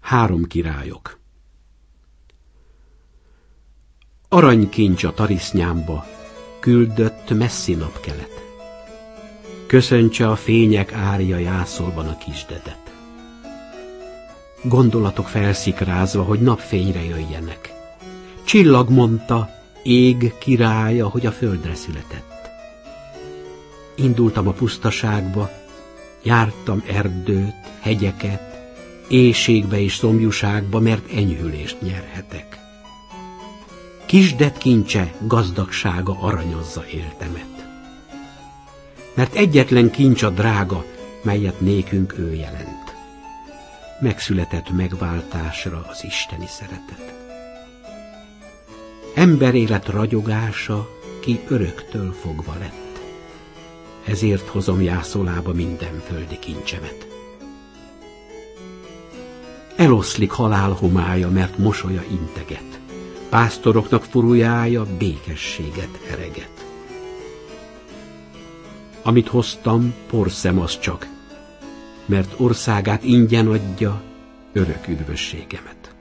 3 királyok. Aranykincs a tarisznyámba, küldött messzi napkelet. Köszöntse a fények árja jászolban a kisdedet. Gondolatok felszikrázva, hogy napfényre jöjjenek. Csillag mondta, ég királya, hogy a földre született. Indultam a pusztaságba, jártam erdőt, hegyeket, éhségbe és szomjúságba, mert enyhülést nyerhetek. Kisded kincse, gazdagsága aranyozza éltemet. Mert egyetlen kincs a drága, melyet nékünk ő jelent. Megszületett megváltásra az isteni szeretet. Emberélet ragyogása, ki öröktől fogva lett. Ezért hozom jászolába minden földi kincsemet. Eloszlik halál homája, mert mosolya integet. Pásztoroknak furujája békességet ereget. Amit hoztam, porszem az csak, mert országát ingyen adja örök üdvösségemet.